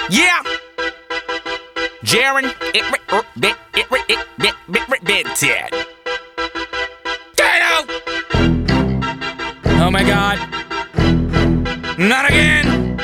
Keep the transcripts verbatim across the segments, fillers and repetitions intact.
Yeah. Jaren, it it it it it it it it it Get out! Oh my God! Not again!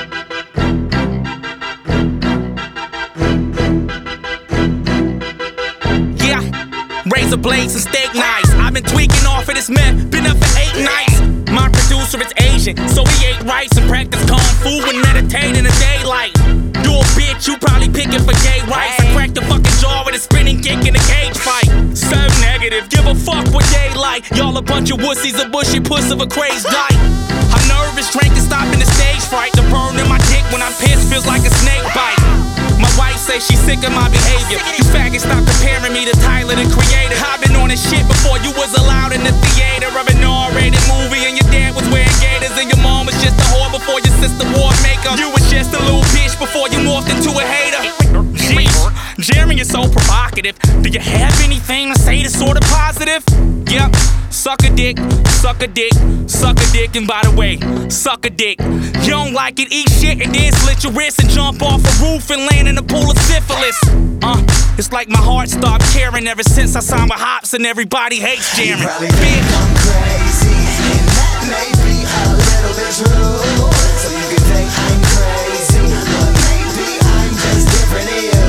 Yeah, razor blades and steak knives. I've been tweaking off of this meth, been up for eight nights. My producer is Asian, so he ate rice and practiced kung fu and meditate in the daylight. You a bitch, you probably picking for gay rights. I cracked the fucking jaw with a spinning kick in a cage fight. So negative, give a fuck what they like. Y'all a bunch of wussies, a bushy puss of a crazed dyke. I'm nervous, drank and stopping the stage fright. The burn in my dick when I'm pissed feels like a snake bite. My wife says she's sick of my behavior. You faggots stop comparing me to Tyler, the creator. I've been on this shit before you was allowed in the theater of an R-rated movie, and your dad was wearing gators, and your mom was just a whore before your sister wore makeup. You was just a little bitch before you morphed into a hater. Jeez, Jeremy is so provocative. Do you have anything to say that's sort of positive? Yep, suck a dick, suck a dick, suck a dick, and by the way, suck a dick. You don't like it, eat shit, and then slit your wrist and jump off a roof and land in a pool of syphilis. Uh, it's like my heart stopped caring ever since I signed with Hops and everybody hates Jeremy. You probably think I'm crazy, and that may be a little bit true. So you can think I'm crazy, but maybe I'm just different to you.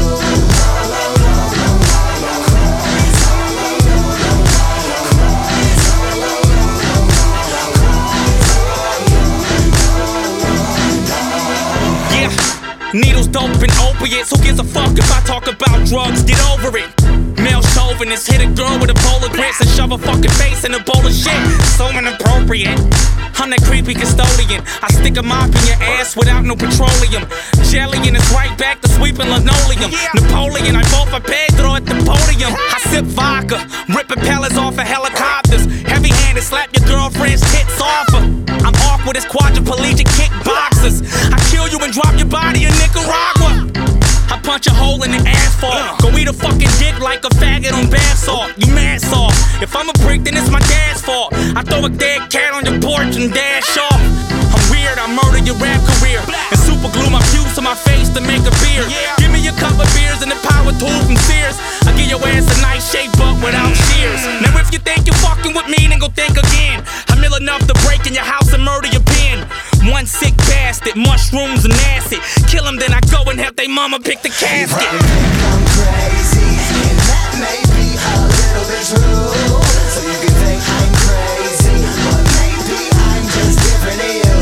Needles, dope, and opiates. Who gives a fuck if I talk about drugs? Get over it. Male chauvinist, hit a girl with a bowl of grits and shove a fucking face in a bowl of shit. So inappropriate. I'm that creepy custodian. I stick a mop in your ass without no petroleum. Jelly and it's right back to sweeping linoleum. Napoleon, I bought my Pedro at the podium. I sip vodka, ripping pellets off of helicopters. Heavy-handed, slap your girlfriend's tits off her. I'm awkward as quadriplegic kickboxers. I kill you and drop your body in Nicaragua. I punch a hole in the asphalt. Go eat a fucking dick like a faggot on bath salt. You mad soft. If I'm a prick, then it's my dad's fault. I throw a dead cat on your porch and dash off. I'm weird, I murder your rap career and super glue my pubes to my face to make a beard. Give me a cup of beers and a power tool from Sears. I give your ass a nice shape but without shears. Now if you think you're fucking with me, then go think again. I'm ill enough to break in your house and murder your pen. One sick bastard, mushrooms and acid. Kill him, then I go and help they mama pick the casket. You probably think I'm crazy, and that may be a little bit true. So you can think I'm crazy, but maybe I'm just different to you.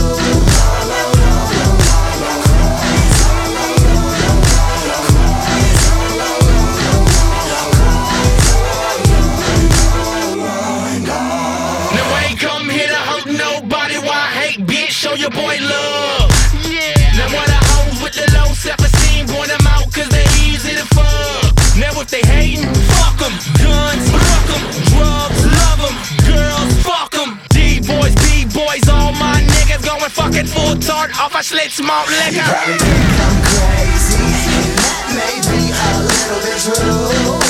Now I ain't come here to hurt nobody. Why I hate, bitch? Show your boy love. Yeah. Now what the hoes with the low self-esteem, point them out cause they easy to fuck. Now if they hatin', fuck them. Guns, fuck them. Drugs, love them. Girls, fuck them. D-boys, B-boys, all my niggas going fucking full tart off a slit smoke liquor. You probably think I'm crazy, and that may be a little bit true.